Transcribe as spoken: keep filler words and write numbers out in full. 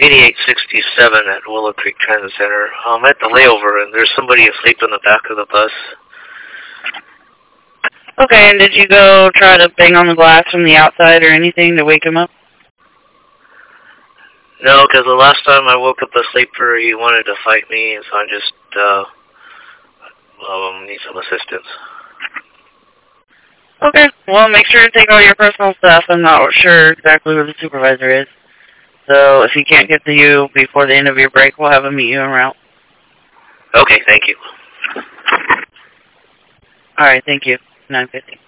eighty-eight sixty-seven at Willow Creek Transit Center. I'm at the layover, and there's somebody asleep in the back of the bus. Okay, and did you go try to bang on the glass from the outside or anything to wake him up? No, because the last time I woke up a sleeper, he wanted to fight me, and so I just uh, um, need some assistance. Okay, well, make sure to take all your personal stuff. I'm not sure exactly where the supervisor is. So if he can't get to you before the end of your break, we'll have him meet you en route. Okay, thank you. All right, thank you. nine fifty.